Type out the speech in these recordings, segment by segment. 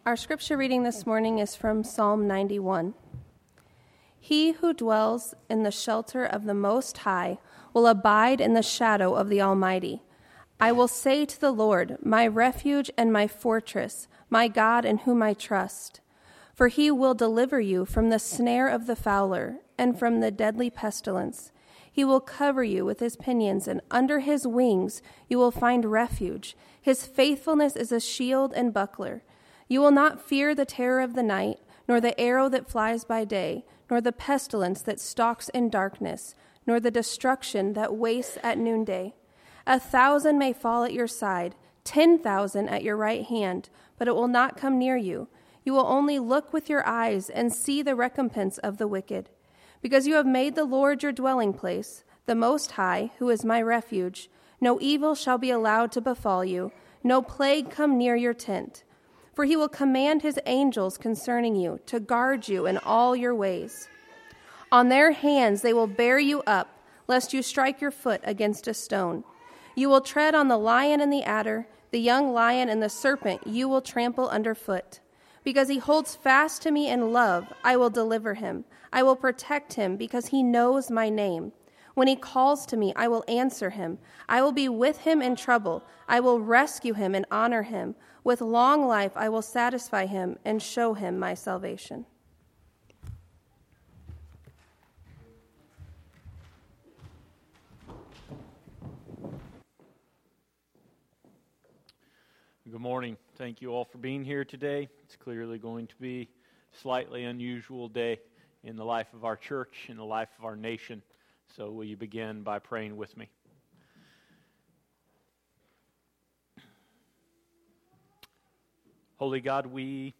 Our scripture reading this morning is from Psalm 91. He who dwells in the shelter of the Most High will abide in the shadow of the Almighty. I will say to the Lord, my refuge and my fortress, my God in whom I trust. For he will deliver you from the snare of the fowler and from the deadly pestilence. He will cover you with his pinions, and under his wings you will find refuge. His faithfulness is a shield and buckler. You will not fear the terror of the night, nor the arrow that flies by day, nor the pestilence that stalks in darkness, nor the destruction that wastes at noonday. 1,000 may fall at your side, 10,000 at your right hand, but it will not come near you. You will only look with your eyes and see the recompense of the wicked. Because you have made the Lord your dwelling place, the Most High, who is my refuge, no evil shall be allowed to befall you, no plague come near your tent. For he will command his angels concerning you to guard you in all your ways. On their hands they will bear you up, lest you strike your foot against a stone. You will tread on the lion and the adder, the young lion and the serpent you will trample underfoot. Because he holds fast to me in love, I will deliver him. I will protect him because he knows my name. When he calls to me, I will answer him. I will be with him in trouble. I will rescue him and honor him. With long life I will satisfy him and show him my salvation. Good morning. Thank you all for being here today. It's clearly going to be a slightly unusual day in the life of our church, in the life of our nation. So will you begin by praying with me? Holy God, we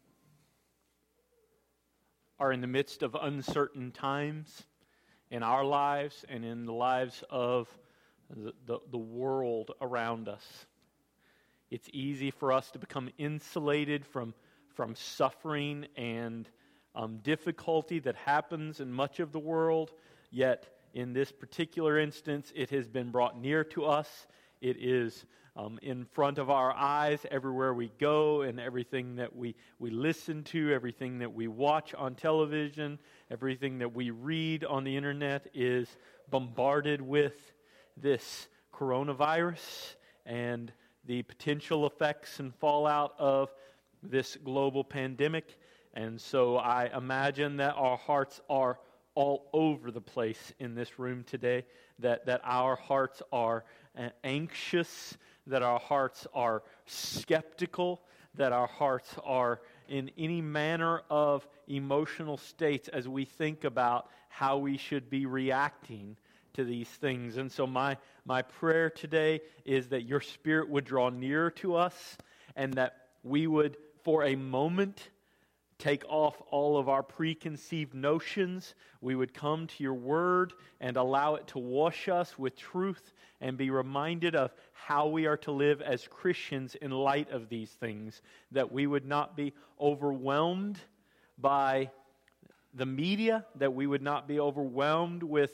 are in the midst of uncertain times in our lives and in the lives of the world around us. It's easy for us to become insulated from suffering and difficulty that happens in much of the world, yet in this particular instance, it has been brought near to us. It is in front of our eyes everywhere we go, and everything that we listen to, everything that we watch on television, everything that we read on the internet is bombarded with this coronavirus and the potential effects and fallout of this global pandemic. And so I imagine that our hearts are all over the place in this room today, that our hearts are anxious, that our hearts are skeptical, that our hearts are in any manner of emotional states as we think about how we should be reacting to these things. And so my prayer today is that your Spirit would draw nearer to us, and that we would, for a moment, take off all of our preconceived notions. We would come to your word and allow it to wash us with truth and be reminded of how we are to live as Christians in light of these things, that we would not be overwhelmed by the media, that we would not be overwhelmed with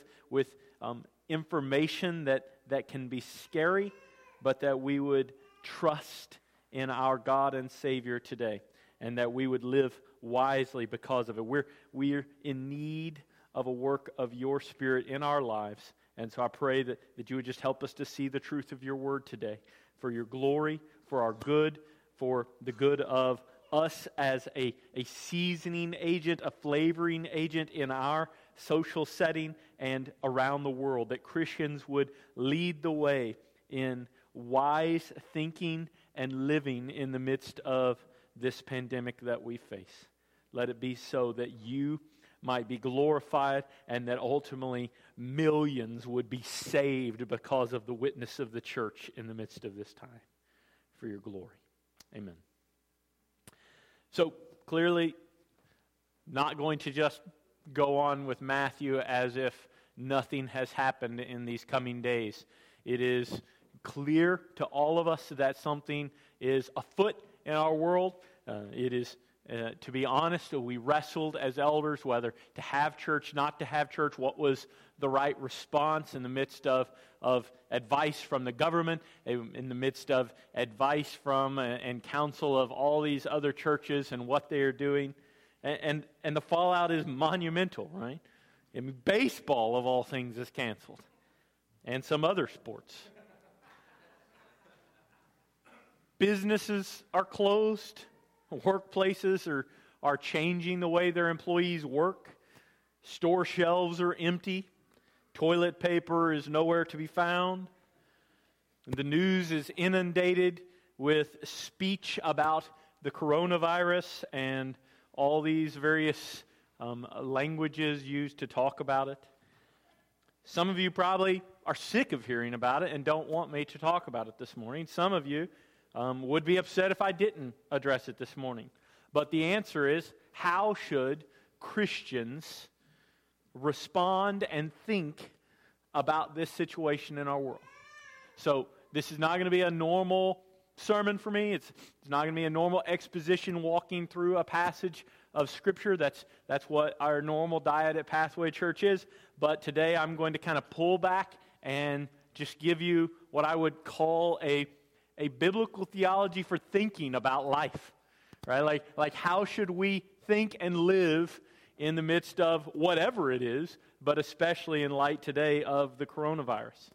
information that can be scary, but that we would trust in our God and Savior today, and that we would live wisely because of it. We're in need of a work of your Spirit in our lives, and so I pray that you would just help us to see the truth of your word today, for your glory, for our good, for the good of us as a seasoning agent, a flavoring agent in our social setting and around the world, that Christians would lead the way in wise thinking and living in the midst of this pandemic that we face. Let it be so that you might be glorified, and that ultimately millions would be saved because of the witness of the church in the midst of this time, for your glory. Amen. So clearly, not going to just go on with Matthew as if nothing has happened in these coming days. It is clear to all of us that something is afoot in our world. It is To be honest, we wrestled as elders whether to have church, not to have church, what was the right response in the midst of advice from the government, in the midst of advice from and counsel of all these other churches and what they are doing. And the fallout is monumental, right? I mean, baseball, of all things, is canceled. And some other sports. Businesses are closed. Workplaces are changing the way their employees work. Store shelves are empty. Toilet paper is nowhere to be found. The news is inundated with speech about the coronavirus and all these various languages used to talk about it. Some of you probably are sick of hearing about it and don't want me to talk about it this morning. Some of you would be upset if I didn't address it this morning. But the answer is, how should Christians respond and think about this situation in our world? So this is not going to be a normal sermon for me. It's not going to be a normal exposition walking through a passage of Scripture. That's what our normal diet at Pathway Church is. But today I'm going to kind of pull back and just give you what I would call a biblical theology for thinking about life, right? Like how should we think and live in the midst of whatever it is, but especially in light today of the coronavirus.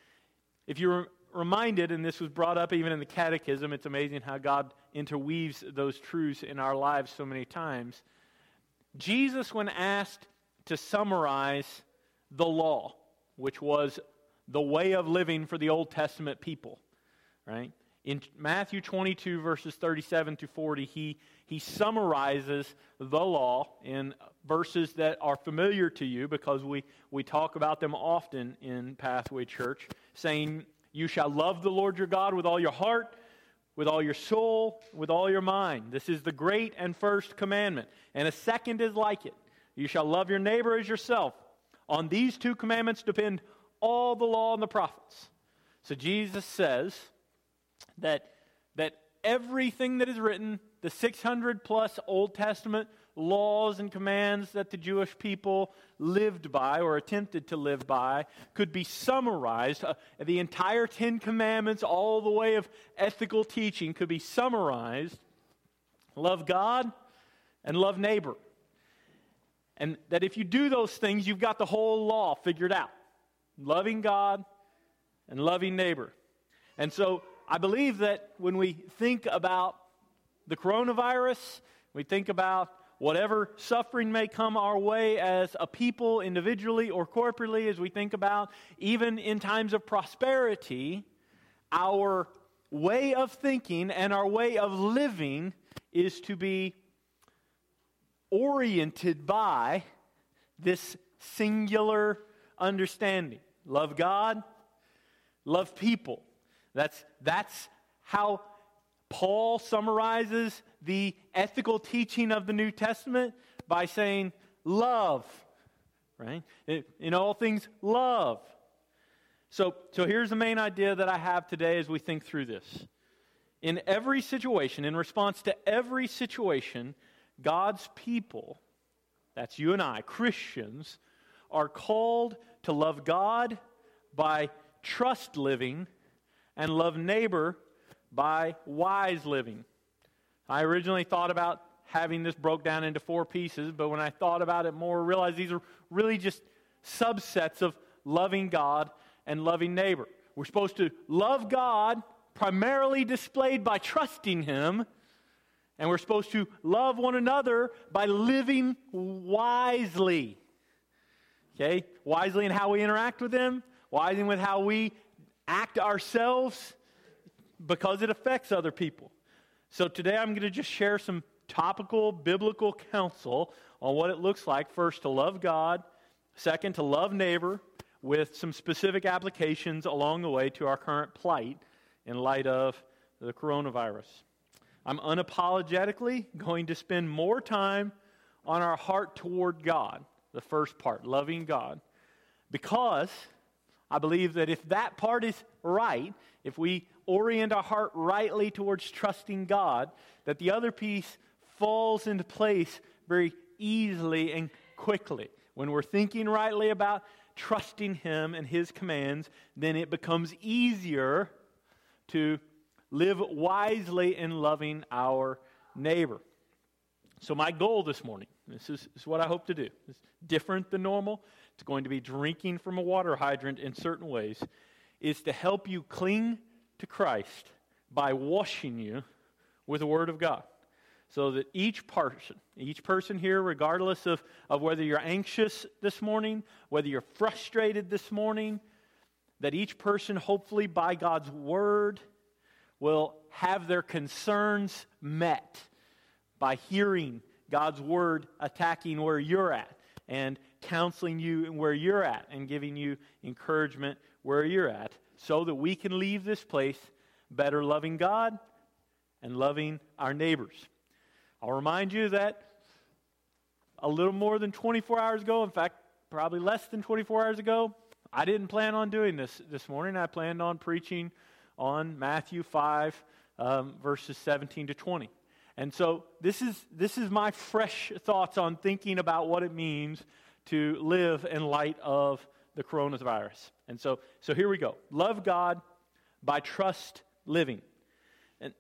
If you're reminded, and this was brought up even in the Catechism, it's amazing how God interweaves those truths in our lives so many times. Jesus, when asked to summarize the law, which was the way of living for the Old Testament people, right? In Matthew 22, verses 37 to 40, he summarizes the law in verses that are familiar to you because we talk about them often in Pathway Church, saying, "You shall love the Lord your God with all your heart, with all your soul, with all your mind. This is the great and first commandment. And a second is like it. You shall love your neighbor as yourself. On these two commandments depend all the law and the prophets." So Jesus says that everything that is written, the 600 plus Old Testament laws and commands that the Jewish people lived by or attempted to live by, could be summarized. The entire 10 Commandments, all the way of ethical teaching, could be summarized. Love God and love neighbor. And that if you do those things, you've got the whole law figured out. Loving God and loving neighbor. And so I believe that when we think about the coronavirus, we think about whatever suffering may come our way as a people, individually or corporately, as we think about even in times of prosperity, our way of thinking and our way of living is to be oriented by this singular understanding. Love God, love people. That's how Paul summarizes the ethical teaching of the New Testament by saying love, right? In all things, love. So here's the main idea that I have today as we think through this. In every situation, in response to every situation, God's people, that's you and I, Christians, are called to love God by trust living and love neighbor by wise living. I originally thought about having this broke down into 4 pieces, but when I thought about it more, I realized these are really just subsets of loving God and loving neighbor. We're supposed to love God, primarily displayed by trusting Him, and we're supposed to love one another by living wisely. Okay? Wisely in how we interact with them, wisely with how we act ourselves, because it affects other people. So today I'm going to just share some topical biblical counsel on what it looks like, first, to love God, second, to love neighbor, with some specific applications along the way to our current plight in light of the coronavirus. I'm unapologetically going to spend more time on our heart toward God, the first part, loving God, because I believe that if that part is right, if we orient our heart rightly towards trusting God, that the other piece falls into place very easily and quickly. When we're thinking rightly about trusting Him and His commands, then it becomes easier to live wisely in loving our neighbor. So my goal this morning, this is what I hope to do. It's different than normal. It's going to be drinking from a water hydrant in certain ways, is to help you cling to Christ by washing you with the Word of God. So that each person here, regardless of whether you're anxious this morning, whether you're frustrated this morning, that each person, hopefully by God's Word, will have their concerns met by hearing God's Word attacking where you're at and counseling you where you're at and giving you encouragement where you're at, so that we can leave this place better loving God and loving our neighbors. I'll remind you that a little more than 24 hours ago, in fact, probably less than 24 hours ago, I didn't plan on doing this morning. I planned on preaching on Matthew 5, verses 17 to 20. And so this is my fresh thoughts on thinking about what it means to live in light of the coronavirus. And so here we go. Love God by trust living. And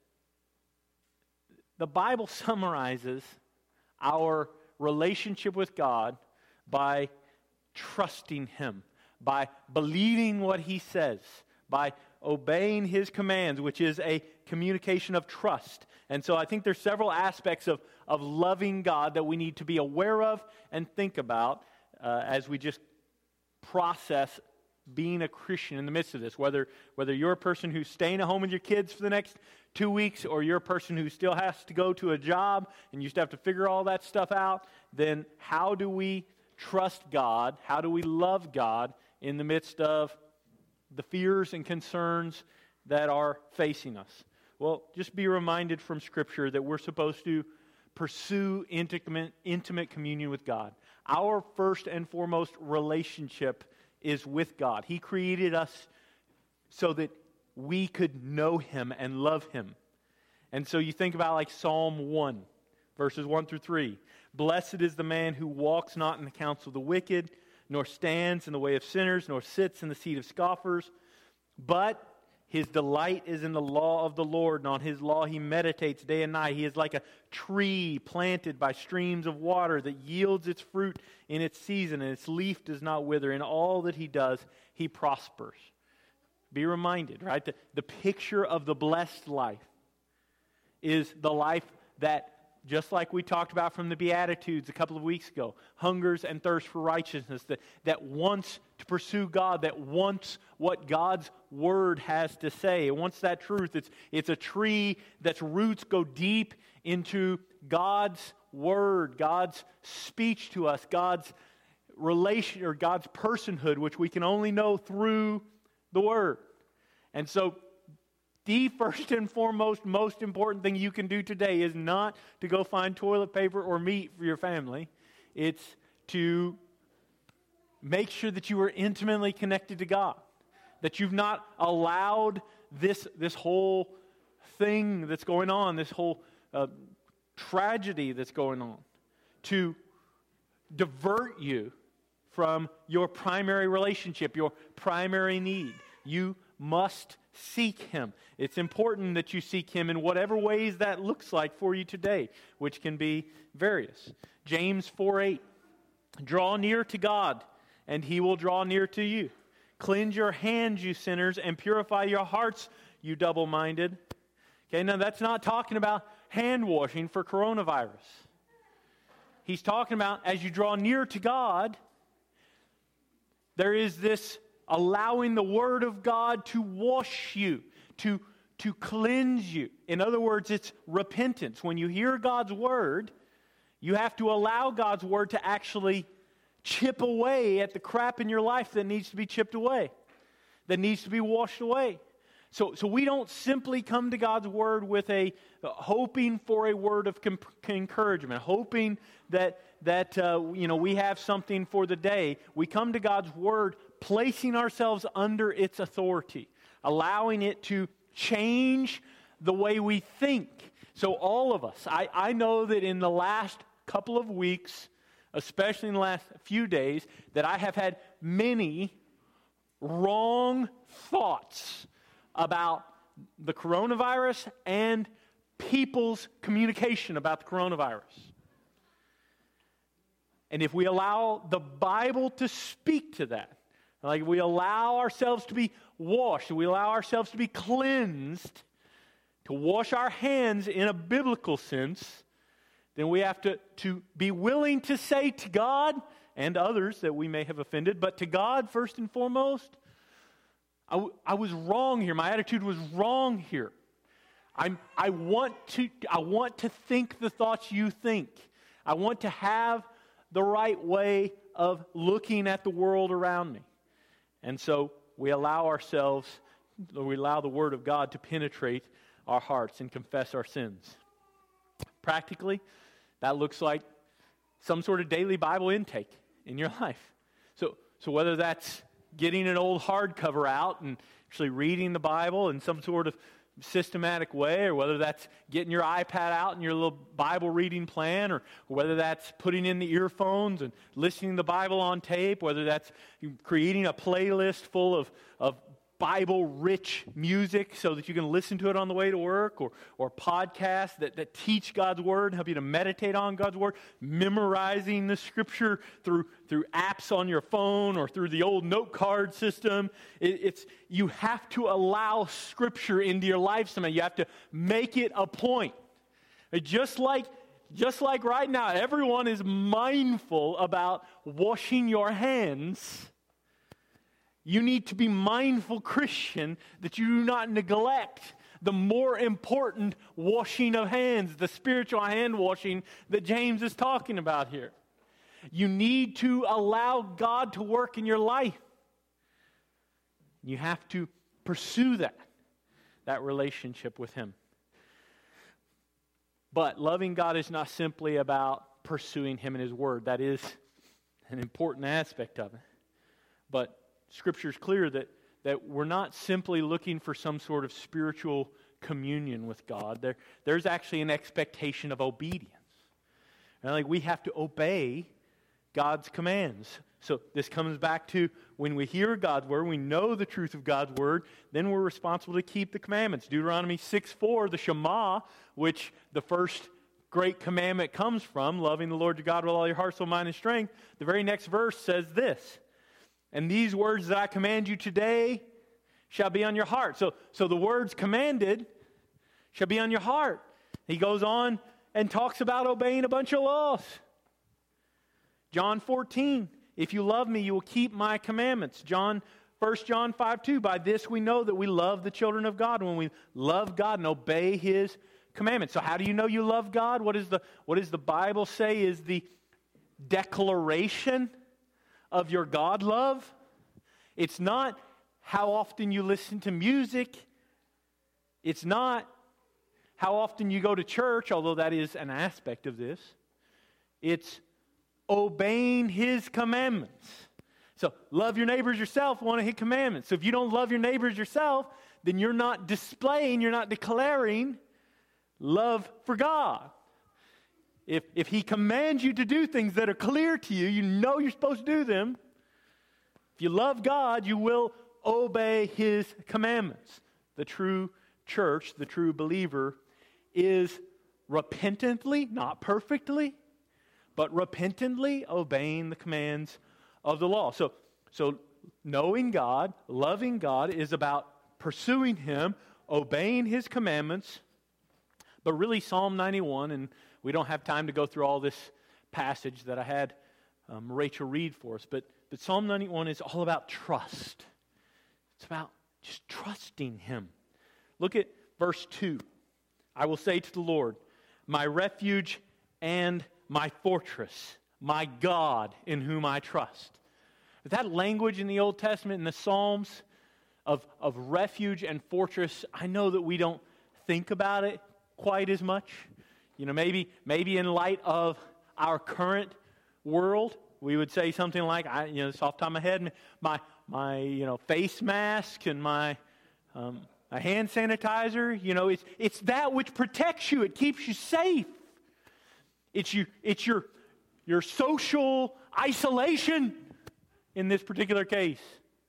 the Bible summarizes our relationship with God by trusting Him, by believing what He says, by obeying His commands, which is a communication of trust. And so I think there's several aspects of loving God that we need to be aware of and think about as we just process being a Christian in the midst of this. Whether you're a person who's staying at home with your kids for the next 2 weeks, or you're a person who still has to go to a job and you still have to figure all that stuff out, then how do we trust God? How do we love God in the midst of the fears and concerns that are facing us? Well, just be reminded from Scripture that we're supposed to pursue intimate communion with God. Our first and foremost relationship is with God. He created us so that we could know Him and love Him. And so you think about like Psalm 1, verses 1 through 3. Blessed is the man who walks not in the counsel of the wicked, nor stands in the way of sinners, nor sits in the seat of scoffers, but his delight is in the law of the Lord, and on His law he meditates day and night. He is like a tree planted by streams of water that yields its fruit in its season, and its leaf does not wither. In all that he does, he prospers. Be reminded, right? The picture of the blessed life is the life that, just like we talked about from the Beatitudes a couple of weeks ago, hungers and thirsts for righteousness, that wants to pursue God, that wants what God's Word has to say. It wants that truth. It's a tree that's roots go deep into God's Word, God's speech to us, God's relation, or God's personhood, which we can only know through the Word. And so the first and foremost, most important thing you can do today is not to go find toilet paper or meat for your family. It's to make sure that you are intimately connected to God, that you've not allowed this whole thing that's going on, this whole tragedy that's going on, to divert you from your primary relationship, your primary need. You must seek Him. It's important that you seek Him in whatever ways that looks like for you today, which can be various. James 4:8, draw near to God, and He will draw near to you. Cleanse your hands, you sinners, and purify your hearts, you double-minded. Okay, now that's not talking about hand washing for coronavirus. He's talking about as you draw near to God, there is this allowing the Word of God to wash you, to cleanse you. In other words, it's repentance. When you hear God's Word, you have to allow God's Word to actually chip away at the crap in your life that needs to be chipped away, that needs to be washed away. So we don't simply come to God's Word with hoping for a word of encouragement, hoping that we have something for the day. We come to God's Word placing ourselves under its authority, allowing it to change the way we think. So all of us, I know that in the last couple of weeks, especially in the last few days, that I have had many wrong thoughts about the coronavirus and people's communication about the coronavirus. And if we allow the Bible to speak to that, like we allow ourselves to be washed, we allow ourselves to be cleansed, to wash our hands in a biblical sense, then we have to be willing to say to God and others that we may have offended, but to God first and foremost, I was wrong here. My attitude was wrong here. I want to think the thoughts you think. I want to have the right way of looking at the world around me. And so we allow the Word of God to penetrate our hearts and confess our sins. Practically, that looks like some sort of daily Bible intake in your life. So whether that's getting an old hardcover out and actually reading the Bible in some sort of systematic way, or whether that's getting your iPad out and your little Bible reading plan, or whether that's putting in the earphones and listening to the Bible on tape, whether that's creating a playlist full of Bible-rich music so that you can listen to it on the way to work, or podcasts that teach God's Word, help you to meditate on God's Word, memorizing the Scripture through apps on your phone or through the old note card system. You have to allow Scripture into your life somehow. You have to make it a point. Just like right now, everyone is mindful about washing your hands. You need to be mindful, Christian, that you do not neglect the more important washing of hands, the spiritual hand washing that James is talking about here. You need to allow God to work in your life. You have to pursue that relationship with Him. But loving God is not simply about pursuing Him and His Word. That is an important aspect of it. But Scripture is clear that we're not simply looking for some sort of spiritual communion with God. There's actually an expectation of obedience. And like we have to obey God's commands. So this comes back to when we hear God's Word, we know the truth of God's Word, then we're responsible to keep the commandments. Deuteronomy 6:4, the Shema, which the first great commandment comes from, loving the Lord your God with all your heart, soul, mind, and strength. The very next verse says this: "And these words that I command you today shall be on your heart." So the words commanded shall be on your heart. He goes on and talks about obeying a bunch of laws. John 14, "If you love me, you will keep my commandments." 1 John 5:2, "By this we know that we love the children of God, when we love God and obey His commandments." So how do you know you love God? What does the Bible say is the declaration of your God love? It's not how often you listen to music. It's not how often you go to church, although that is an aspect of this. It's obeying His commandments. So love your neighbors yourself, one of His commandments. So if you don't love your neighbors yourself, then you're not declaring love for God. If He commands you to do things that are clear to you, you know you're supposed to do them. If you love God, you will obey His commandments. The true church, the true believer, is repentantly, not perfectly, but repentantly obeying the commands of the law. So knowing God, loving God is about pursuing Him, obeying His commandments. But really Psalm 91, and we don't have time to go through all this passage that I had Rachel read for us, but Psalm 91 is all about trust. It's about just trusting Him. Look at verse 2. "I will say to the Lord, my refuge and my fortress, my God in whom I trust." That language in the Old Testament, in the Psalms, of refuge and fortress, I know that we don't think about it quite as much. You know, maybe in light of our current world, we would say something like, it's off the top of my head, my face mask and my a hand sanitizer. It's that which protects you. It keeps you safe. It's your social isolation in this particular case.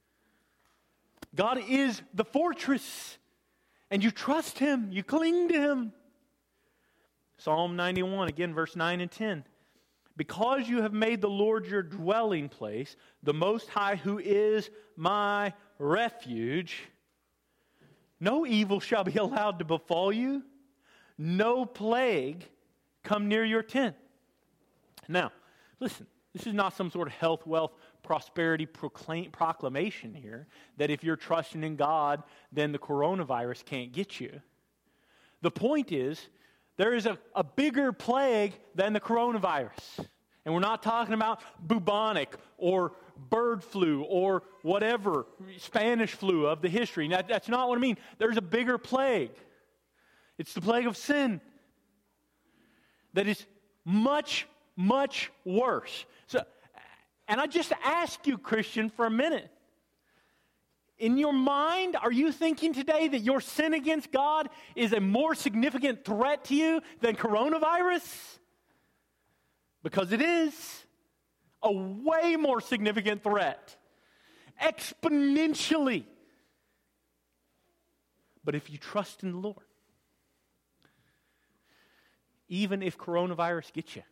God is the fortress, and you trust Him. You cling to Him. Psalm 91, again, verse 9 and 10. Because you have made the Lord your dwelling place, the Most High, who is my refuge, no evil shall be allowed to befall you, no plague come near your tent. Now, listen, this is not some sort of health, wealth, prosperity proclamation here, that if you're trusting in God, then the coronavirus can't get you. The point is, there is a bigger plague than the coronavirus. And we're not talking about bubonic or bird flu or whatever, Spanish flu of the history. That's not what I mean. There's a bigger plague. It's the plague of sin that is much, much worse. And I just ask you, Christian, for a minute. In your mind, are you thinking today that your sin against God is a more significant threat to you than coronavirus? Because it is a way more significant threat, exponentially. But if you trust in the Lord, even if coronavirus gets you,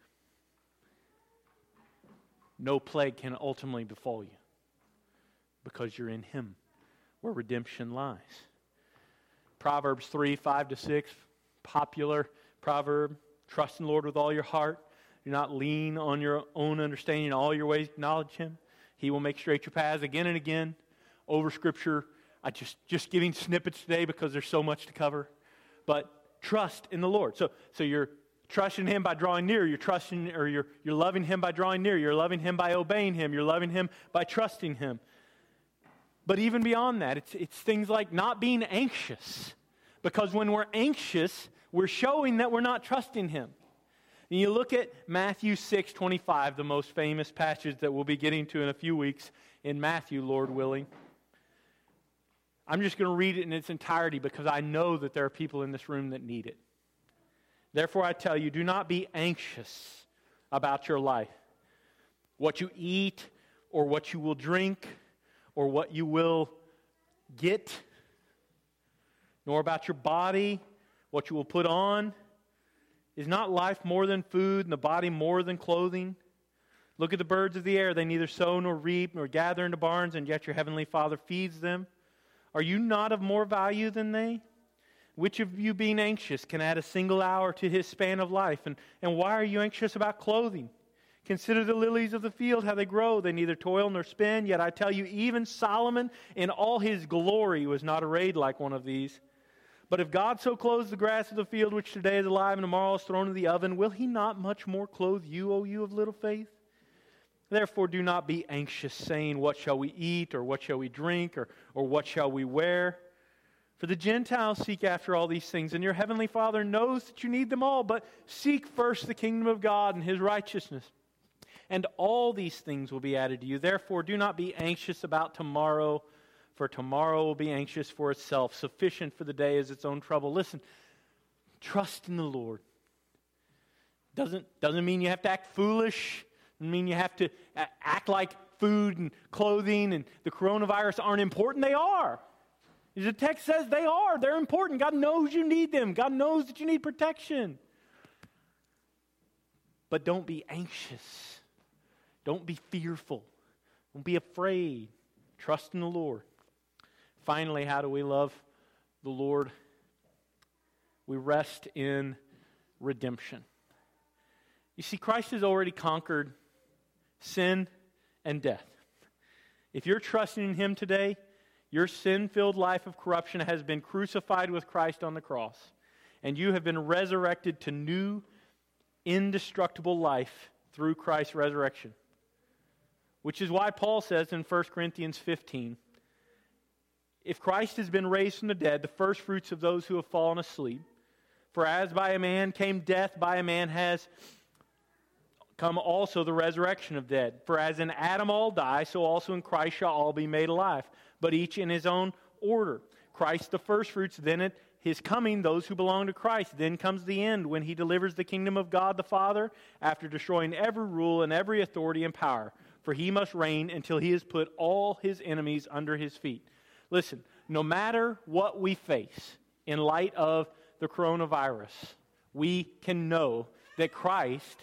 no plague can ultimately befall you because you're in Him, where redemption lies. Proverbs 3, 5-6, popular proverb. Trust in the Lord with all your heart. Do not lean on your own understanding. In all your ways acknowledge Him. He will make straight your paths. Again and again, over Scripture. I just giving snippets today because there's so much to cover. But trust in the Lord. So you're trusting Him by drawing near. You're trusting, or you're loving Him by drawing near. You're loving Him by obeying Him. You're loving Him by trusting Him. But even beyond that, it's things like not being anxious. Because when we're anxious, we're showing that we're not trusting Him. And you look at Matthew 6:25, the most famous passage that we'll be getting to in a few weeks in Matthew, Lord willing. I'm just going to read it in its entirety because I know that there are people in this room that need it. Therefore I tell you, do not be anxious about your life, what you eat or what you will drink or what you will get, nor about your body, what you will put on. Is not life more than food, and the body more than clothing? Look at the birds of the air. They neither sow nor reap nor gather into barns, and yet your heavenly Father feeds them. Are you not of more value than they? Which of you, being anxious, can add a single hour to his span of life? And why are you anxious about clothing? Consider the lilies of the field, how they grow. They neither toil nor spin. Yet I tell you, even Solomon in all his glory was not arrayed like one of these. But if God so clothes the grass of the field, which today is alive and tomorrow is thrown in the oven, will He not much more clothe you, O you of little faith? Therefore do not be anxious, saying, what shall we eat, or what shall we drink, or what shall we wear? For the Gentiles seek after all these things, and your heavenly Father knows that you need them all. But seek first the kingdom of God and His righteousness, and all these things will be added to you. Therefore do not be anxious about tomorrow, for tomorrow will be anxious for itself. Sufficient for the day is its own trouble. Listen, trust in the Lord. Doesn't mean you have to act foolish. Doesn't mean you have to act like food and clothing and the coronavirus aren't important. They are. As the text says, they are. They're important. God knows you need them. God knows that you need protection. But don't be anxious. Don't be fearful. Don't be afraid. Trust in the Lord. Finally, how do we love the Lord? We rest in redemption. You see, Christ has already conquered sin and death. If you're trusting in Him today, your sin-filled life of corruption has been crucified with Christ on the cross, and you have been resurrected to new, indestructible life through Christ's resurrection. Which is why Paul says in 1 Corinthians 15, if Christ has been raised from the dead, the first fruits of those who have fallen asleep, for as by a man came death, by a man has come also the resurrection of dead. For as in Adam all die, so also in Christ shall all be made alive, but each in his own order. Christ the firstfruits, then at his coming, those who belong to Christ. Then comes the end, when he delivers the kingdom of God the Father, after destroying every rule and every authority and power. For he must reign until he has put all his enemies under his feet. Listen, no matter what we face in light of the coronavirus, we can know that Christ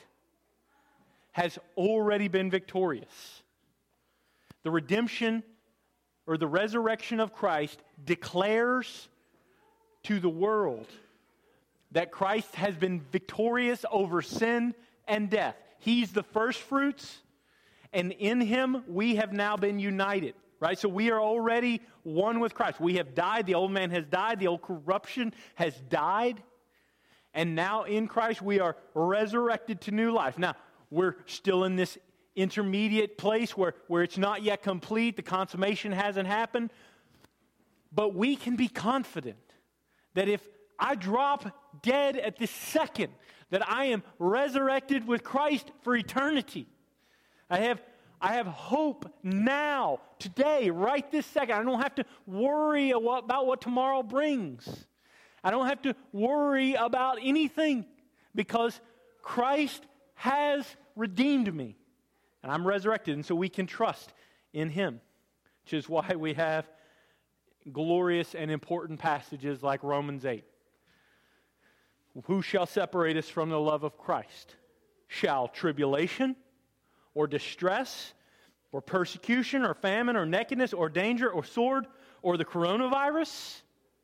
has already been victorious. The redemption or the resurrection of Christ declares to the world that Christ has been victorious over sin and death. He's the first fruits, and in him we have now been united. Right? So we are already one with Christ. We have died. The old man has died. The old corruption has died. And now in Christ we are resurrected to new life. Now, we're still in this intermediate place where it's not yet complete. The consummation hasn't happened. But we can be confident that if I drop dead at this second, that I am resurrected with Christ for eternity. I have hope now, today, right this second. I don't have to worry about what tomorrow brings. I don't have to worry about anything because Christ has redeemed me. And I'm resurrected, and so we can trust in him, which is why we have glorious and important passages like Romans 8. Who shall separate us from the love of Christ? Shall tribulation or distress or persecution or famine or nakedness or danger or sword or the coronavirus?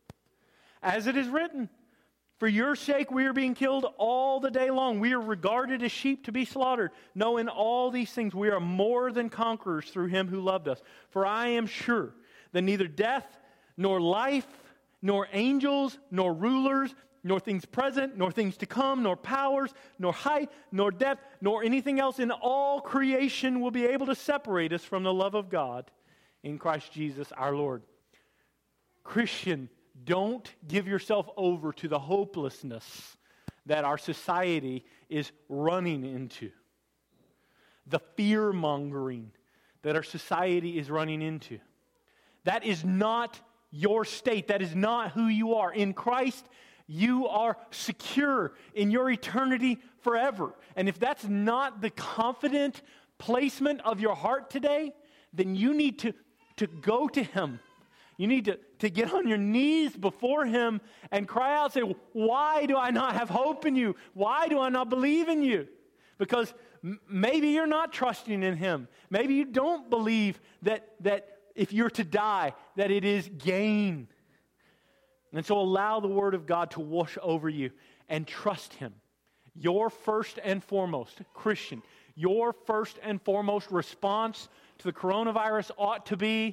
As it is written, for your sake we are being killed all the day long. We are regarded as sheep to be slaughtered. No, in all these things we are more than conquerors through him who loved us. For I am sure that neither death, nor life, nor angels, nor rulers, nor things present, nor things to come, nor powers, nor height, nor depth, nor anything else in all creation will be able to separate us from the love of God in Christ Jesus our Lord. Christian, don't give yourself over to the hopelessness that our society is running into. The fear-mongering that our society is running into. That is not your state. That is not who you are. In Christ, you are secure in your eternity forever. And if that's not the confident placement of your heart today, then you need to go to him. You need to get on your knees before him and cry out, say, why do I not have hope in you? Why do I not believe in you? Because maybe you're not trusting in him. Maybe you don't believe that if you're to die, that it is gain. And so allow the Word of God to wash over you and trust him. Your first and foremost, Christian, your first and foremost response to the coronavirus ought to be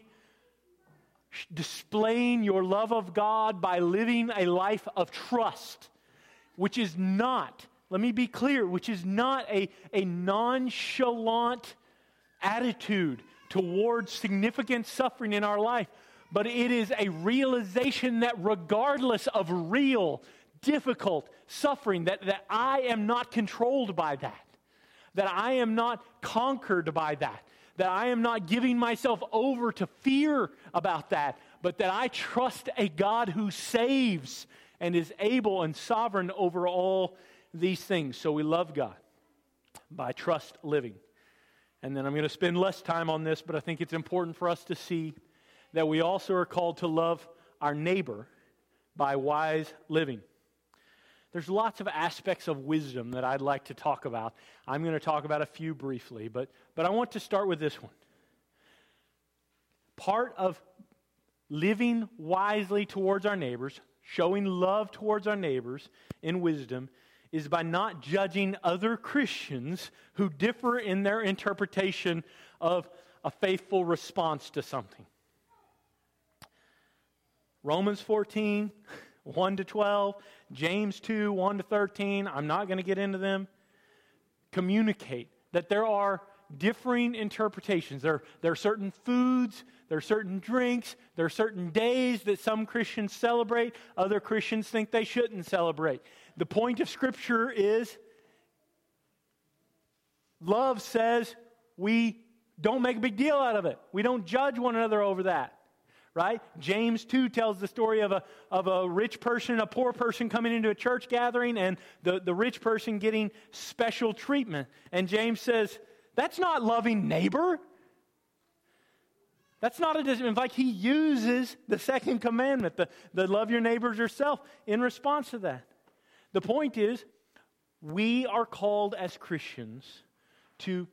displaying your love of God by living a life of trust, which is not, let me be clear, which is not a nonchalant attitude towards significant suffering in our life, but it is a realization that regardless of real, difficult suffering, that I am not controlled by that I am not conquered by that I am not giving myself over to fear about that, but that I trust a God who saves and is able and sovereign over all these things. So we love God by trust living. And then I'm going to spend less time on this, but I think it's important for us to see that we also are called to love our neighbor by wise living. There's lots of aspects of wisdom that I'd like to talk about. I'm going to talk about a few briefly, but I want to start with this one. Part of living wisely towards our neighbors, showing love towards our neighbors in wisdom, is by not judging other Christians who differ in their interpretation of a faithful response to something. Romans 14, 1-12, James 2, 1-13, I'm not going to get into them, communicate that there are differing interpretations. There are certain foods, there are certain drinks, there are certain days that some Christians celebrate, other Christians think they shouldn't celebrate. The point of Scripture is, love says we don't make a big deal out of it. We don't judge one another over that. right? James 2 tells the story of a rich person and a poor person coming into a church gathering, and the rich person getting special treatment. And James says, that's not loving neighbor. That's not in fact, he uses the second commandment, the love your neighbors yourself, in response to that. The point is, we are called as Christians to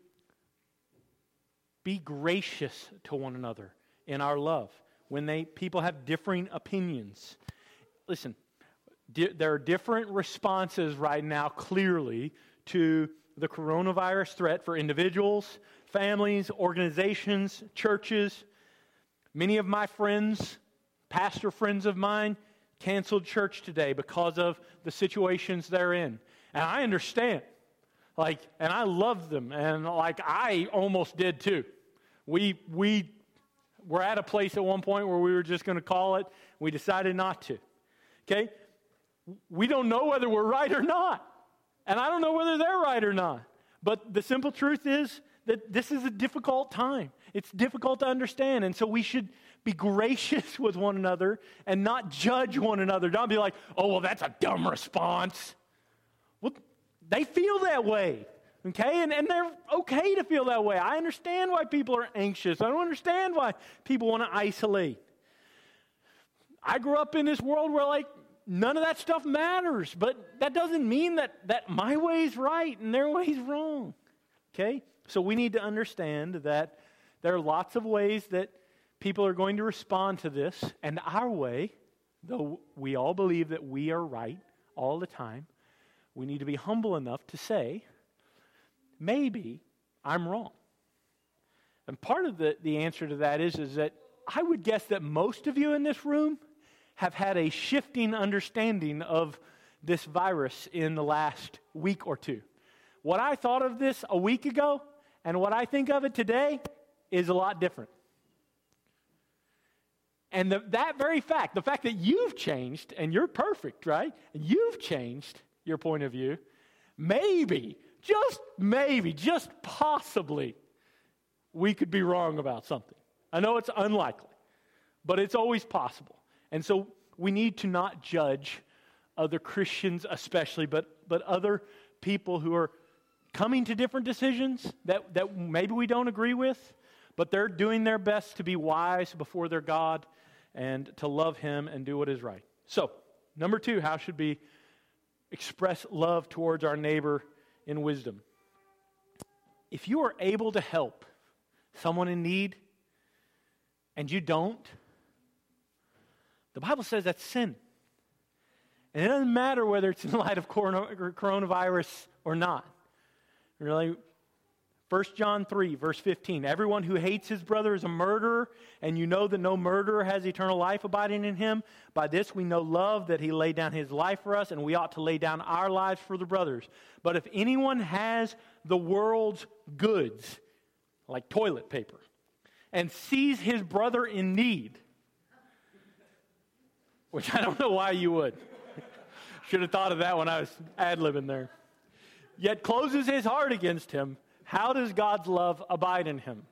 be gracious to one another in our love when people have differing opinions. Listen, there are different responses right now, clearly, to the coronavirus threat for individuals, families, organizations, churches. Many of my friends, pastor friends of mine, canceled church today because of the situations they're in. And I understand. And I love them. And I almost did too. We were at a place at one point where we were just going to call it. We decided not to. Okay? We don't know whether we're right or not. And I don't know whether they're right or not. But the simple truth is that this is a difficult time. It's difficult to understand. And so we should be gracious with one another and not judge one another. Don't be like, oh, well, that's a dumb response. Well, they feel that way. Okay? And they're okay to feel that way. I understand why people are anxious. I don't understand why people want to isolate. I grew up in this world where, none of that stuff matters. But that doesn't mean that my way is right and their way is wrong. Okay? So we need to understand that there are lots of ways that people are going to respond to this. And our way, though we all believe that we are right all the time, we need to be humble enough to say, maybe I'm wrong. And part of the answer to that is that I would guess that most of you in this room have had a shifting understanding of this virus in the last week or two. What I thought of this a week ago and what I think of it today is a lot different. And that very fact, the fact that you've changed, and you're perfect, right? You've changed your point of view, maybe, just possibly, we could be wrong about something. I know it's unlikely, but it's always possible. And so we need to not judge other Christians especially, but other people who are coming to different decisions that maybe we don't agree with, but they're doing their best to be wise before their God and to love Him and do what is right. So, number 2, how should we express love towards our neighbor in wisdom? If you are able to help someone in need and you don't, the Bible says that's sin. And it doesn't matter whether it's in light of coronavirus or not. Really, 1 John 3, verse 15, everyone who hates his brother is a murderer, and you know that no murderer has eternal life abiding in him. By this we know love, that he laid down his life for us, and we ought to lay down our lives for the brothers. But if anyone has the world's goods, like toilet paper, and sees his brother in need, which I don't know why you would. Should have thought of that when I was ad-libbing there. Yet closes his heart against him, how does God's love abide in him?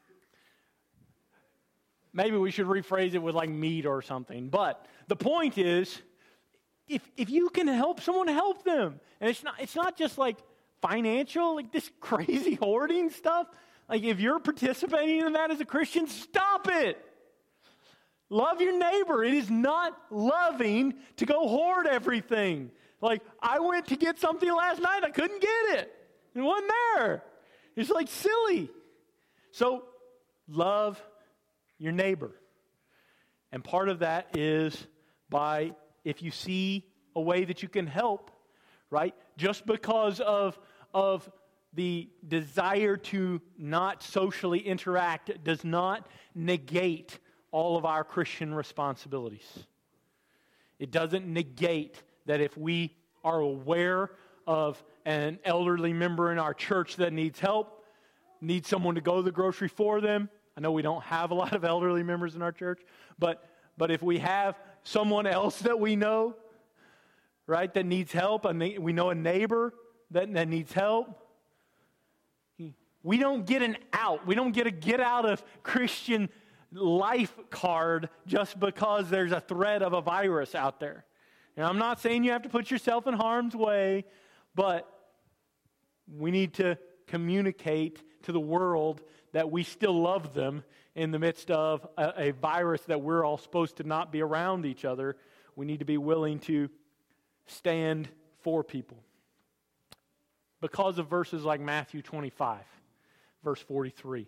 Maybe we should rephrase it with meat or something. But the point is, if you can help someone, help them. And it's not just financial, this crazy hoarding stuff. If you're participating in that as a Christian, stop it. Love your neighbor. It is not loving to go hoard everything. I went to get something last night, I couldn't get it. It wasn't there. It's silly. So, love your neighbor. And part of that is if you see a way that you can help, right? Just because of the desire to not socially interact does not negate all of our Christian responsibilities. It doesn't negate that if we are aware of an elderly member in our church that needs help, needs someone to go to the grocery for them. I know we don't have a lot of elderly members in our church, but if we have someone else that we know, right, that needs help, and we know a neighbor that needs help, we don't get an out. We don't get a get out of Christian life card just because there's a threat of a virus out there. And I'm not saying you have to put yourself in harm's way, but we need to communicate to the world that we still love them in the midst of a virus that we're all supposed to not be around each other. We need to be willing to stand for people. Because of verses like Matthew 25, verse 43.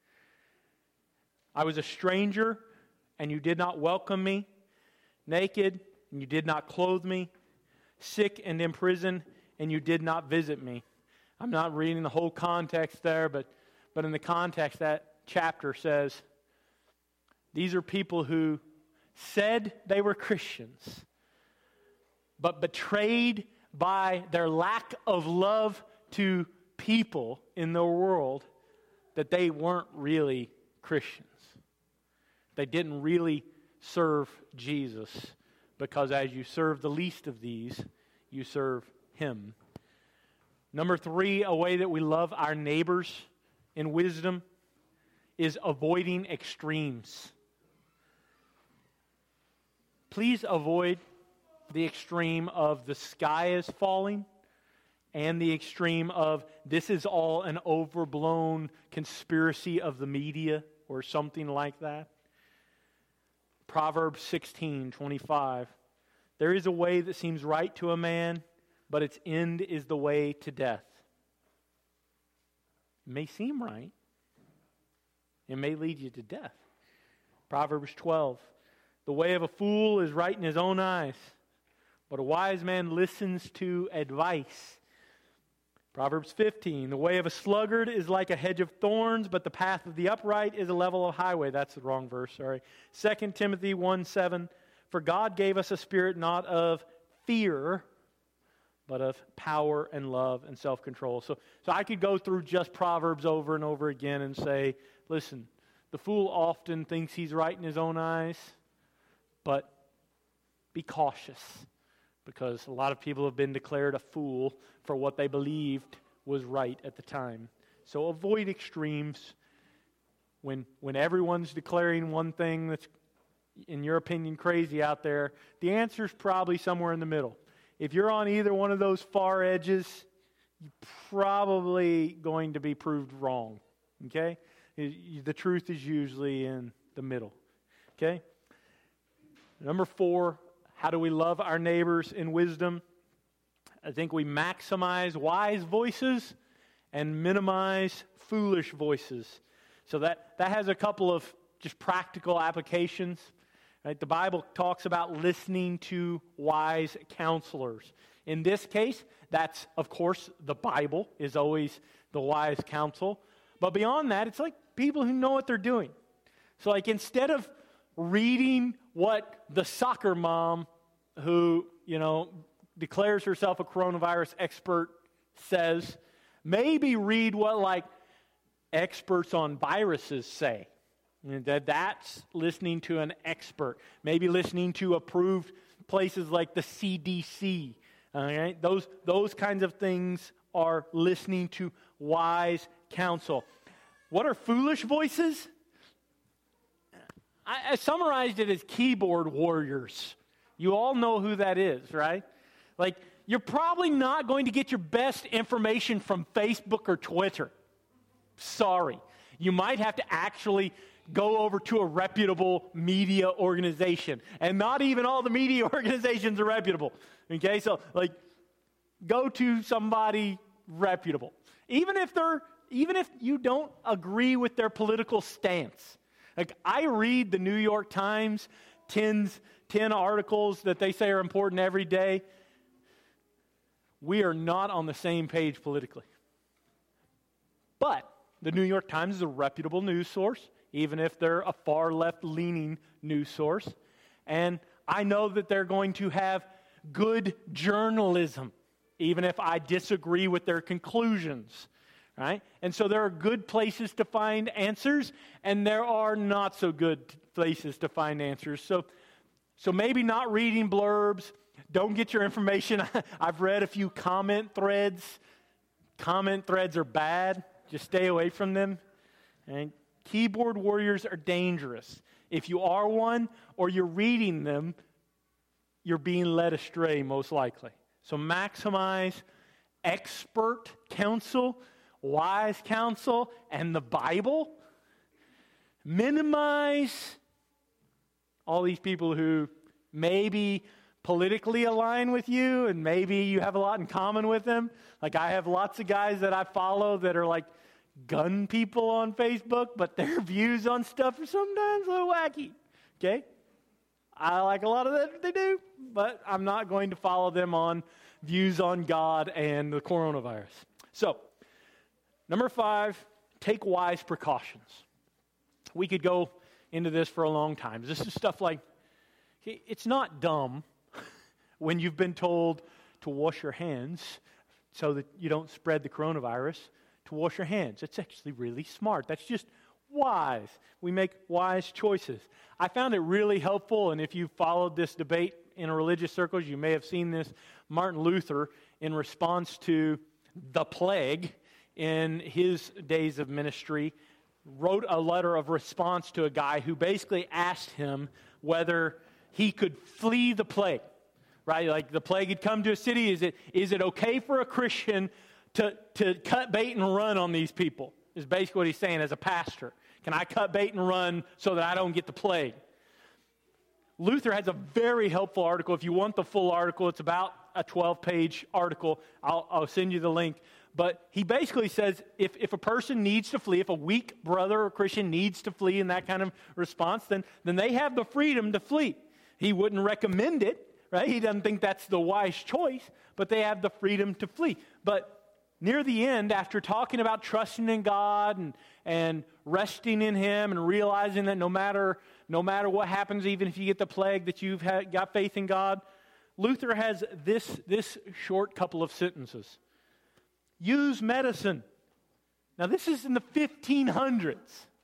I was a stranger, and you did not welcome me, naked, and you did not clothe me, sick and in prison, and you did not visit me. I'm not reading the whole context there, but in the context, that chapter says, these are people who said they were Christians, but betrayed by their lack of love to people in the world that they weren't really Christians. They didn't really serve Jesus, because as you serve the least of these, you serve Him. Number 3, a way that we love our neighbors in wisdom is avoiding extremes. Please avoid the extreme of the sky is falling and the extreme of this is all an overblown conspiracy of the media or something like that. Proverbs 16:25. There is a way that seems right to a man, but its end is the way to death. It may seem right. It may lead you to death. Proverbs 12. The way of a fool is right in his own eyes, but a wise man listens to advice. Proverbs 15. The way of a sluggard is like a hedge of thorns, but the path of the upright is a level highway. That's the wrong verse, sorry. 2 Timothy 1:7. For God gave us a spirit not of fear, but of power and love and self-control. So I could go through just Proverbs over and over again and say, listen, the fool often thinks he's right in his own eyes, but be cautious, because a lot of people have been declared a fool for what they believed was right at the time. So avoid extremes. When everyone's declaring one thing that's, in your opinion, crazy out there, the answer's probably somewhere in the middle. If you're on either one of those far edges, you're probably going to be proved wrong. Okay? The truth is usually in the middle. Okay? Number 4, how do we love our neighbors in wisdom? I think we maximize wise voices and minimize foolish voices. So that has a couple of just practical applications. Right? The Bible talks about listening to wise counselors. In this case, that's, of course, the Bible is always the wise counsel. But beyond that, it's like people who know what they're doing. So like instead of reading what the soccer mom who, declares herself a coronavirus expert says, maybe read what like experts on viruses say. That's listening to an expert. Maybe listening to approved places like the CDC. All right? Those kinds of things are listening to wise counsel. What are foolish voices? I summarized it as keyboard warriors. You all know who that is, right? Like, you're probably not going to get your best information from Facebook or Twitter. Sorry. You might have to actually go over to a reputable media organization. And not even all the media organizations are reputable. Okay, so go to somebody reputable. Even if you don't agree with their political stance. I read the New York Times 10 articles that they say are important every day. We are not on the same page politically. But the New York Times is a reputable news source, even if they're a far left-leaning news source. And I know that they're going to have good journalism, even if I disagree with their conclusions. Right? And so there are good places to find answers, and there are not so good places to find answers. So maybe not reading blurbs. Don't get your information. I've read a few comment threads. Comment threads are bad. Just stay away from them. And Keyboard warriors are dangerous. If you are one or you're reading them, you're being led astray most likely. So maximize expert counsel, wise counsel, and the Bible. Minimize all these people who maybe politically align with you and maybe you have a lot in common with them. Like I have lots of guys that I follow that are like gun people on Facebook, but their views on stuff are sometimes a little wacky. Okay? I like a lot of that they do, but I'm not going to follow them on views on God and the coronavirus. So, number 5, take wise precautions. We could go into this for a long time. This is stuff like, it's not dumb when you've been told to wash your hands so that you don't spread the coronavirus, to wash your hands. It's actually really smart. That's just wise. We make wise choices. I found it really helpful, and if you followed this debate in religious circles, you may have seen this. Martin Luther, in response to the plague in his days of ministry, wrote a letter of response to a guy who basically asked him whether he could flee the plague. Right? Like the plague had come to a city. Is it okay for a Christian to cut bait and run on these people? Is basically what he's saying as a pastor. Can I cut bait and run so that I don't get the plague? Luther has a very helpful article. If you want the full article, it's about a 12-page article. I'll send you the link. But he basically says if a person needs to flee, if a weak brother or Christian needs to flee in that kind of response, then they have the freedom to flee. He wouldn't recommend it, right? He doesn't think that's the wise choice, but they have the freedom to flee. But near the end, after talking about trusting in God and resting in Him and realizing that no matter what happens, even if you get the plague, that you've got faith in God, Luther has this short couple of sentences. Use medicine. Now this is in the 1500s.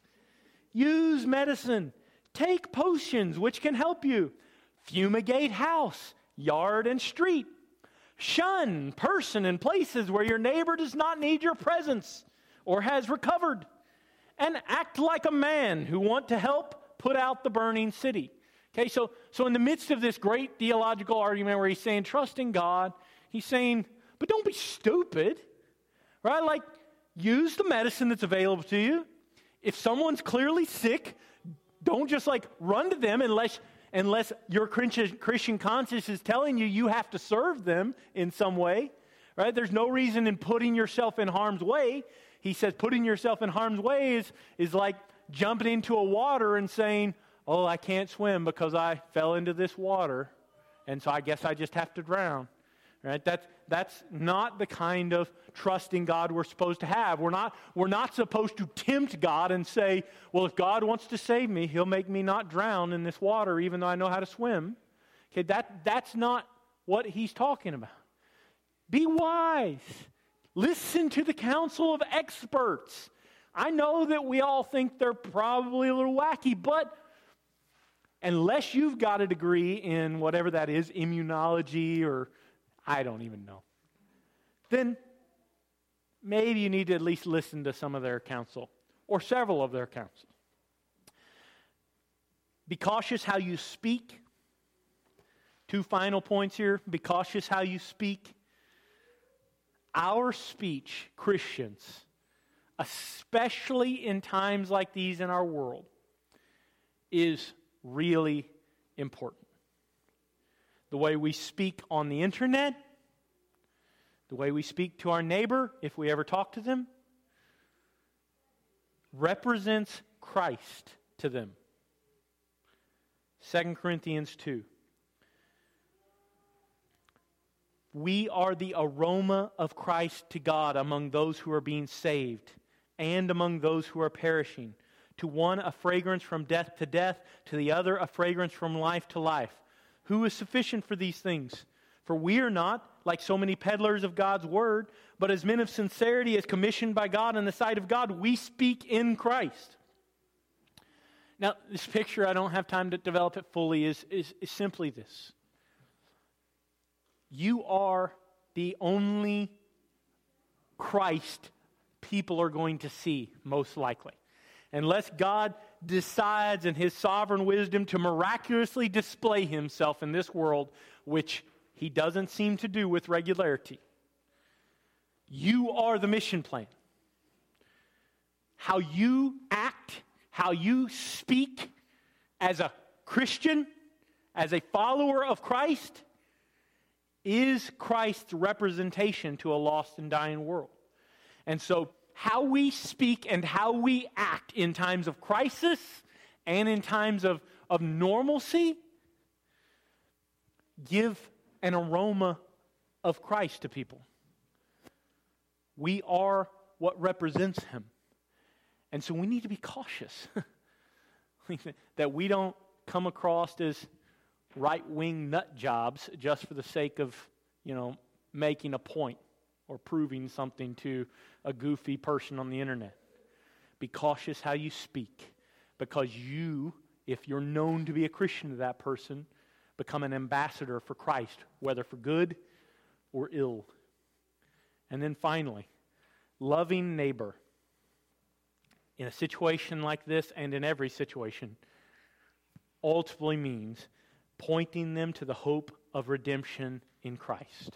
Use medicine. Take potions which can help you. Fumigate house, yard, and street. Shun person and places where your neighbor does not need your presence or has recovered. And act like a man who want to help put out the burning city. Okay, so in the midst of this great theological argument where he's saying, trust in God, he's saying, but don't be stupid. Right? Like, use the medicine that's available to you. If someone's clearly sick, don't just like run to them unless your Christian conscience is telling you have to serve them in some way. Right? There's no reason in putting yourself in harm's way. He says putting yourself in harm's way is like jumping into a water and saying, oh, I can't swim because I fell into this water, and so I guess I just have to drown. Right? That's not the kind of trust in God we're supposed to have. We're not supposed to tempt God and say, well, if God wants to save me, He'll make me not drown in this water even though I know how to swim. Okay, that's not what He's talking about. Be wise. Listen to the counsel of experts. I know that we all think they're probably a little wacky, but unless you've got a degree in whatever that is, immunology or I don't even know, then maybe you need to at least listen to some of their counsel or several of their counsel. Be cautious how you speak. 2 final points here. Be cautious how you speak. Our speech, Christians, especially in times like these in our world, is really important. The way we speak on the internet, the way we speak to our neighbor, if we ever talk to them, represents Christ to them. 2 Corinthians 2. We are the aroma of Christ to God among those who are being saved and among those who are perishing. To one a fragrance from death to death, to the other a fragrance from life to life. Who is sufficient for these things? For we are not like so many peddlers of God's word, but as men of sincerity, as commissioned by God in the sight of God, we speak in Christ. Now, this picture, I don't have time to develop it fully, is simply this. You are the only Christ people are going to see, most likely. unless God decides in His sovereign wisdom to miraculously display Himself in this world, which He doesn't seem to do with regularity. You are the mission plan. How you act, how you speak as a Christian, as a follower of Christ, is Christ's representation to a lost and dying world. And so how we speak and how we act in times of crisis and in times of normalcy give an aroma of Christ to people. We are what represents Him. And so we need to be cautious that we don't come across as right-wing nut jobs just for the sake of, making a point or proving something to a goofy person on the internet. Be cautious how you speak, because you, if you're known to be a Christian to that person, become an ambassador for Christ, whether for good or ill. And then finally, loving neighbor. In a situation like this, and in every situation, ultimately means pointing them to the hope of redemption in Christ.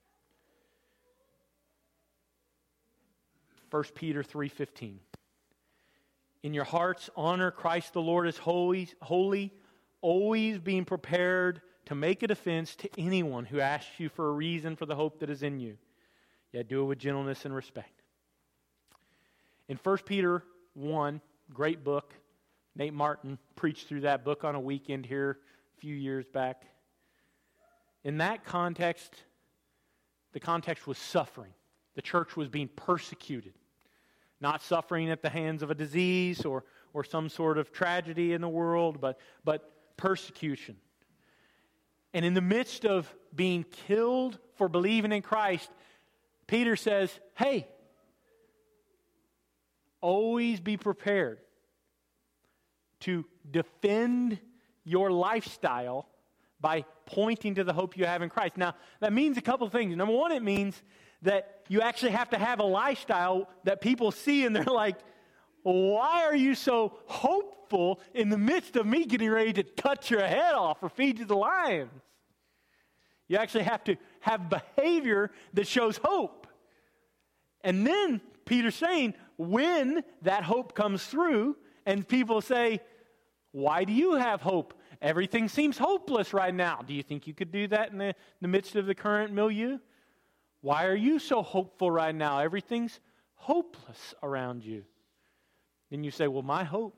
1 Peter 3:15. In your hearts, honor Christ the Lord as holy, always being prepared to make a defense to anyone who asks you for a reason for the hope that is in you. Yet do it with gentleness and respect. In 1 Peter 1, great book. Nate Martin preached through that book on a weekend here a few years back. In that context, the context was suffering. The church was being persecuted. Not suffering at the hands of a disease or some sort of tragedy in the world, but persecution. And in the midst of being killed for believing in Christ, Peter says, hey, always be prepared to defend your lifestyle by pointing to the hope you have in Christ. Now, that means a couple of things. Number one, it means that you actually have to have a lifestyle that people see and they're like, why are you so hopeful in the midst of me getting ready to cut your head off or feed you the lions? You actually have to have behavior that shows hope. And then Peter's saying, when that hope comes through and people say, why do you have hope? Everything seems hopeless right now. Do you think you could do that in the midst of the current milieu? Why are you so hopeful right now? Everything's hopeless around you. Then you say, well, my hope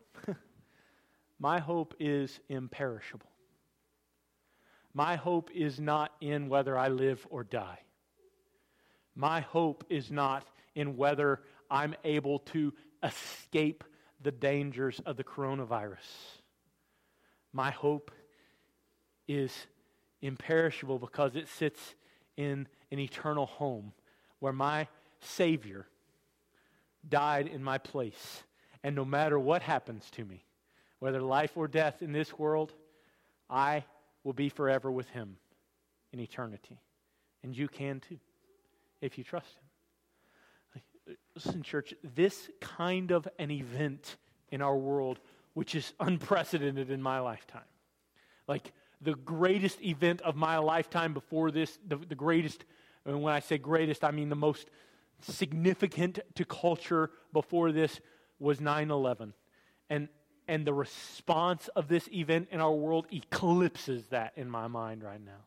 is imperishable. My hope is not in whether I live or die. My hope is not in whether I'm able to escape the dangers of the coronavirus. My hope is imperishable because it sits in an eternal home where my Savior died in my place. And no matter what happens to me, whether life or death in this world, I will be forever with Him in eternity. And you can too, if you trust Him. Listen, church, this kind of an event in our world, which is unprecedented in my lifetime, like the greatest event of my lifetime before this, the greatest, and when I say greatest, I mean the most significant to culture before this was 9/11. And the response of this event in our world eclipses that in my mind right now.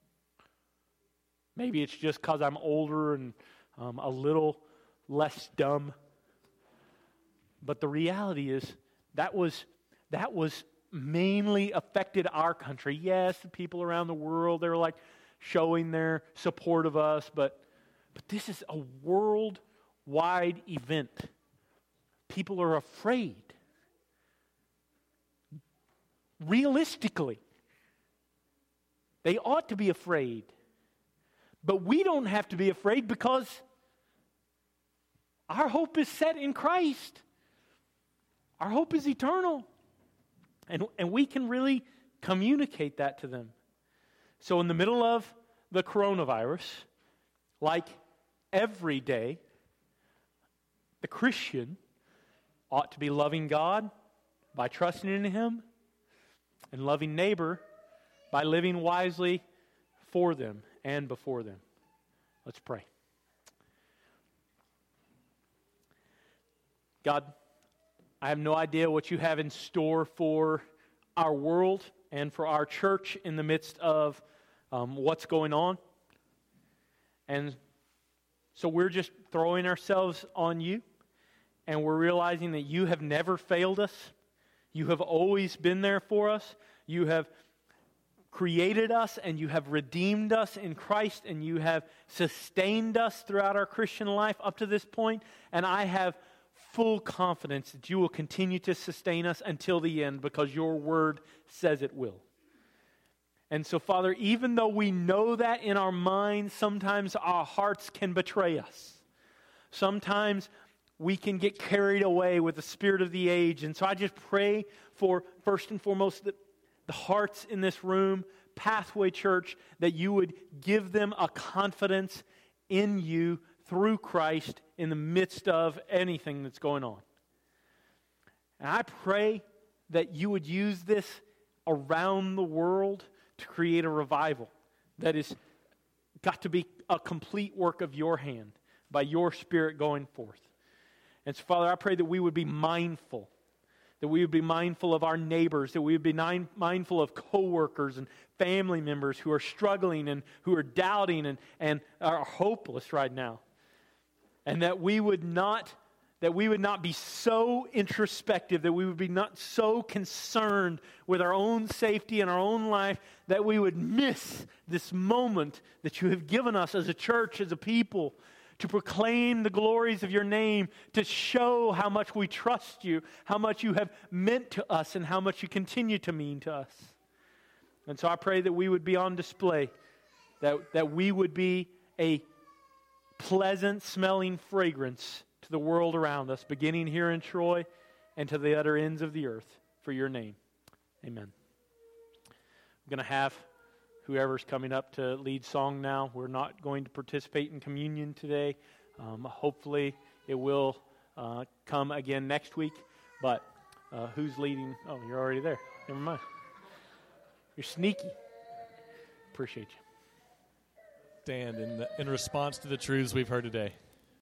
Maybe it's just because I'm older and a little less dumb. But the reality is that was mainly affected our country. Yes, the people around the world, they were like showing their support of us, but this is a worldwide event. People are afraid. Realistically, they ought to be afraid. But we don't have to be afraid because our hope is set in Christ. Our hope is eternal. And we can really communicate that to them. So in the middle of the coronavirus, like every day, the Christian ought to be loving God by trusting in Him, and loving neighbor by living wisely for them and before them. Let's pray. God, I have no idea what you have in store for our world and for our church in the midst of what's going on. And so we're just throwing ourselves on you, and we're realizing that you have never failed us. You have always been there for us. You have created us, and you have redeemed us in Christ, and you have sustained us throughout our Christian life up to this point. And I have full confidence that you will continue to sustain us until the end, because your word says it will. And so, Father, even though we know that in our minds, sometimes our hearts can betray us. Sometimes we can get carried away with the spirit of the age. And so I just pray for, first and foremost, the hearts in this room, Pathway Church, that you would give them a confidence in you through Christ in the midst of anything that's going on. And I pray that you would use this around the world to create a revival that is got to be a complete work of your hand by your Spirit going forth. And so, Father, I pray that we would be mindful, that we would be mindful of our neighbors, that we would be mindful of coworkers and family members who are struggling and who are doubting and are hopeless right now. And that we would not be so introspective, that we would be not so concerned with our own safety and our own life, that we would miss this moment that you have given us as a church, as a people, to proclaim the glories of your name, to show how much we trust you, how much you have meant to us, and how much you continue to mean to us. And so I pray that we would be on display, that we would be a pleasant smelling fragrance to the world around us, beginning here in Troy and to the utter ends of the earth, for your name. Amen. I'm going to have whoever's coming up to lead song now. We're not going to participate in communion today. Hopefully it will come again next week. But who's leading? Oh, you're already there. Never mind. You're sneaky. Appreciate you. Stand in response to the truths we've heard today.